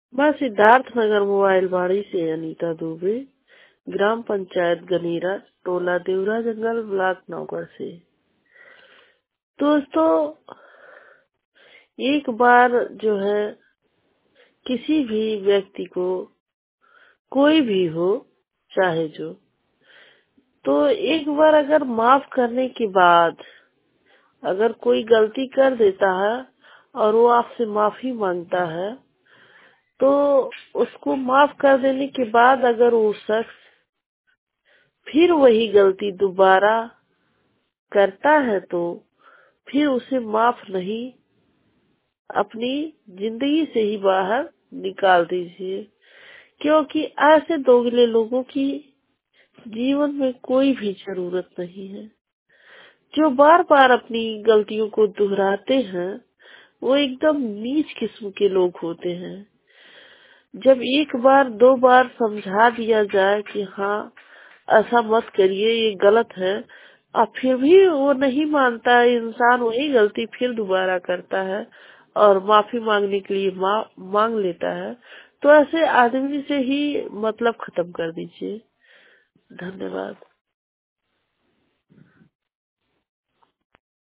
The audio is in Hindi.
मैं सिद्धार्थ नगर मोबाइल बाड़ी से अनीता दुबे, ग्राम पंचायत गनीरा, टोला देवरा जंगल, ब्लॉक नौगढ़ से। दोस्तों, एक बार जो है किसी भी व्यक्ति को, कोई भी हो चाहे जो, तो एक बार अगर माफ करने के बाद अगर कोई गलती कर देता है और वो आपसे माफी मांगता है, तो उसको माफ कर देने के बाद अगर वो शख्स फिर वही गलती दोबारा करता है तो फिर उसे माफ नहीं, अपनी जिंदगी से ही बाहर निकाल दीजिए, क्योंकि ऐसे दोगले लोगों की जीवन में कोई भी जरूरत नहीं है। जो बार बार अपनी गलतियों को दोहराते हैं वो एकदम नीच किस्म के लोग होते हैं। जब एक बार दो बार समझा दिया जाए कि हाँ ऐसा मत करिए, ये गलत है, और फिर भी वो नहीं मानता है, इंसान वही गलती फिर दोबारा करता है और माफी मांगने के लिए मांग लेता है, तो ऐसे आदमी से ही मतलब खत्म कर दीजिए। धन्यवाद।